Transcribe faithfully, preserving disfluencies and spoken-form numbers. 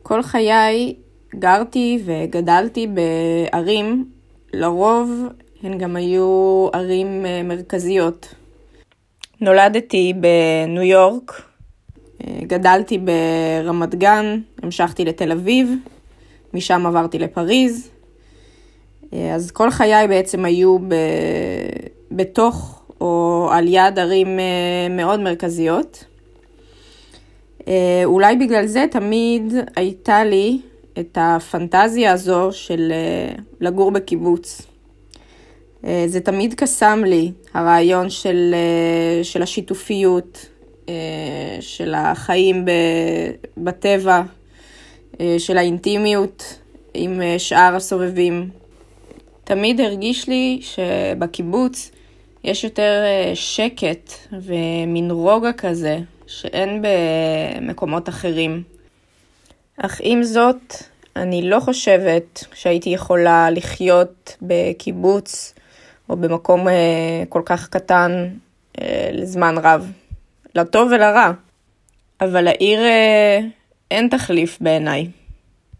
כל חיי גרתי וגדלתי בערים, לרוב הן גם היו ערים מרכזיות. נולדתי בניו יורק, גדלתי ברמת גן, המשכתי לתל אביב, משם עברתי לפריז. אז כל חיי בעצם היו ב... בתוך או על יד ערים מאוד מרכזיות. אולי בגלל זה תמיד הייתה לי את הפנטזיה הזו של לגור בקיבוץ. זה תמיד קסם לי, הרעיון של, של השיתופיות, של החיים בטבע, של האינטימיות עם שאר הסובבים. תמיד הרגיש לי שבקיבוץ יש יותר שקט ומין רוגע כזה שאין במקומות אחרים. אך עם זאת, אני לא חושבת שהייתי יכולה לחיות בקיבוץ או במקום כל כך קטן לזמן רב. לטוב ולרע. אבל העיר אין תחליף בעיניי.